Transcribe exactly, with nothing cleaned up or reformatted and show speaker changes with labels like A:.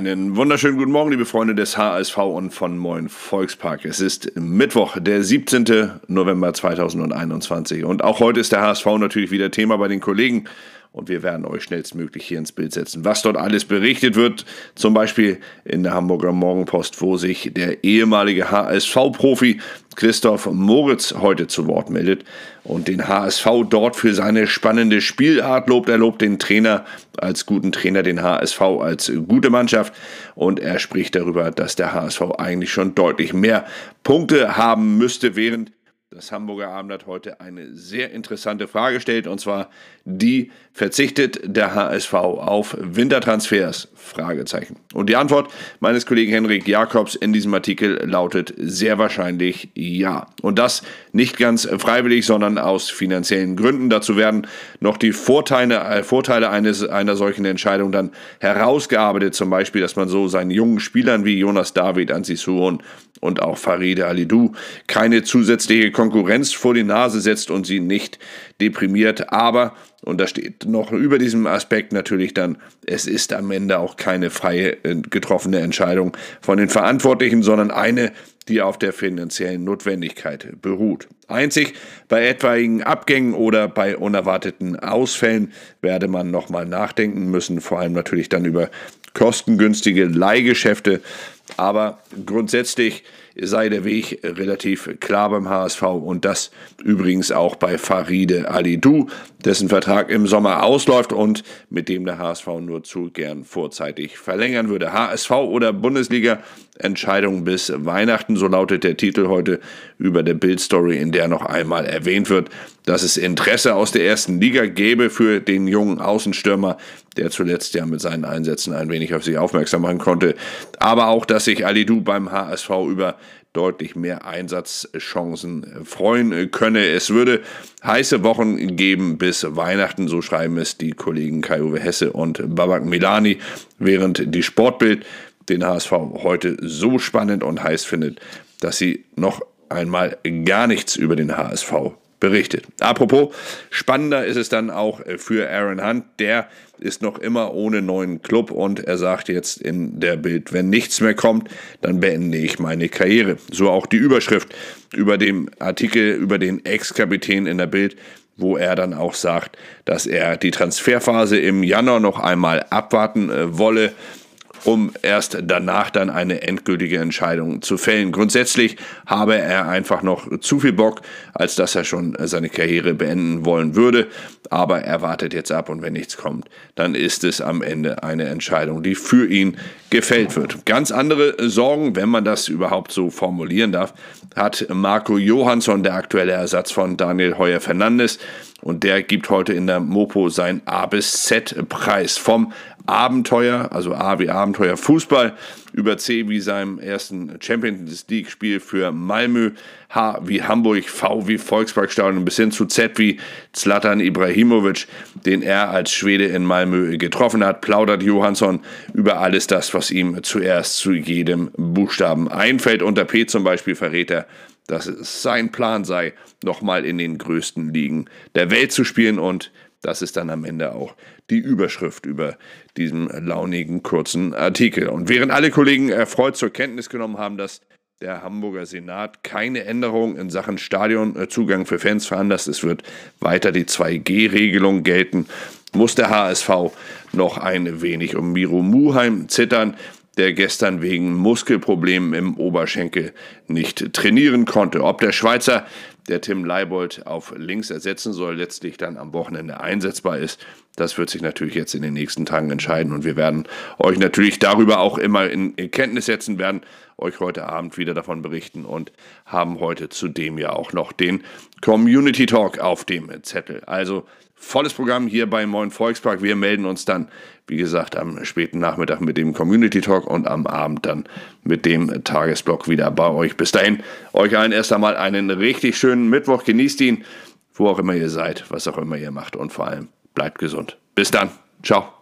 A: Einen wunderschönen guten Morgen, liebe Freunde des H S V und von Moin Volkspark. Es ist Mittwoch, der siebzehnten November zweitausendeinundzwanzig und auch heute ist der H S V natürlich wieder Thema bei den Kollegen und wir werden euch schnellstmöglich hier ins Bild setzen, was dort alles berichtet wird, zum Beispiel in der Hamburger Morgenpost, wo sich der ehemalige H S V-Profi Christoph Moritz heute zu Wort meldet und den H S V dort für seine spannende Spielart lobt. Er lobt den Trainer als guten Trainer, den H S V als gute Mannschaft und er spricht darüber, dass der H S V eigentlich schon deutlich mehr Punkte haben müsste, während das Hamburger Abendblatt heute eine sehr interessante Frage stellt, und zwar die: Verzichtet der H S V auf Wintertransfers? Fragezeichen. Und die Antwort meines Kollegen Henrik Jakobs in diesem Artikel lautet sehr wahrscheinlich ja. Und das nicht ganz freiwillig, sondern aus finanziellen Gründen. Dazu werden noch die Vorteile, äh, Vorteile eines, einer solchen Entscheidung dann herausgearbeitet. Zum Beispiel, dass man so seinen jungen Spielern wie Jonas David, Ansi Suhon und auch Faride Alidou keine zusätzliche Konkurrenz vor die Nase setzt und sie nicht deprimiert. Aber, und da steht noch über diesem Aspekt natürlich dann, es ist am Ende auch keine freie getroffene Entscheidung von den Verantwortlichen, sondern eine, die auf der finanziellen Notwendigkeit beruht. Einzig bei etwaigen Abgängen oder bei unerwarteten Ausfällen werde man nochmal nachdenken müssen, vor allem natürlich dann über kostengünstige Leihgeschäfte. Aber grundsätzlich sei der Weg relativ klar beim H S V und das übrigens auch bei Faride Alidou, dessen Vertrag im Sommer ausläuft und mit dem der H S V nur zu gern vorzeitig verlängern würde. H S V oder Bundesliga, Entscheidung bis Weihnachten, so lautet der Titel heute über der Bild-Story, in der noch einmal erwähnt wird, dass es Interesse aus der ersten Liga gäbe für den jungen Außenstürmer, der zuletzt ja mit seinen Einsätzen ein wenig auf sich aufmerksam machen konnte, aber auch, dass sich Alidou beim H S V über deutlich mehr Einsatzchancen freuen könne. Es würde heiße Wochen geben bis Weihnachten, so schreiben es die Kollegen Kai-Uwe Hesse und Babak Milani, während die Sportbild den H S V heute so spannend und heiß findet, dass sie noch einmal gar nichts über den H S V berichtet. Apropos, spannender ist es dann auch für Aaron Hunt. Der ist noch immer ohne neuen Club und er sagt jetzt in der Bild, wenn nichts mehr kommt, dann beende ich meine Karriere. So auch die Überschrift über dem Artikel über den Ex-Kapitän in der Bild, wo er dann auch sagt, dass er die Transferphase im Januar noch einmal abwarten äh, wolle, um erst danach dann eine endgültige Entscheidung zu fällen. Grundsätzlich habe er einfach noch zu viel Bock, als dass er schon seine Karriere beenden wollen würde. Aber er wartet jetzt ab und wenn nichts kommt, dann ist es am Ende eine Entscheidung, die für ihn gefällt wird. Ganz andere Sorgen, wenn man das überhaupt so formulieren darf, hat Marco Johansson, der aktuelle Ersatz von Daniel Heuer-Fernandes. Und der gibt heute in der Mopo seinen A bis Z-Preis vom Abenteuer, also A wie Abenteuer Fußball, über C wie seinem ersten Champions League-Spiel für Malmö, H wie Hamburg, V wie Volksparkstadion bis hin zu Z wie Zlatan Ibrahimovic, den er als Schwede in Malmö getroffen hat, plaudert Johansson über alles das, was ihm zuerst zu jedem Buchstaben einfällt. Unter P zum Beispiel verrät er, dass es sein Plan sei, nochmal in den größten Ligen der Welt zu spielen, und das ist dann am Ende auch die Überschrift über diesem launigen, kurzen Artikel. Und während alle Kollegen erfreut zur Kenntnis genommen haben, dass der Hamburger Senat keine Änderung in Sachen Stadionzugang für Fans veranlasst, es wird weiter die zwei G Regelung gelten, muss der H S V noch ein wenig um Miro Muheim zittern, der gestern wegen Muskelproblemen im Oberschenkel nicht trainieren konnte. Ob der Schweizer, der Tim Leibold auf links ersetzen soll, letztlich dann am Wochenende einsetzbar ist, das wird sich natürlich jetzt in den nächsten Tagen entscheiden und wir werden euch natürlich darüber auch immer in Kenntnis setzen, werden euch heute Abend wieder davon berichten und haben heute zudem ja auch noch den Community Talk auf dem Zettel. Also volles Programm hier bei Moin Volkspark. Wir melden uns dann, wie gesagt, am späten Nachmittag mit dem Community Talk und am Abend dann mit dem Tagesblock wieder bei euch. Bis dahin, euch allen erst einmal einen richtig schönen Mittwoch. Genießt ihn, wo auch immer ihr seid, was auch immer ihr macht und vor allem bleibt gesund. Bis dann. Ciao.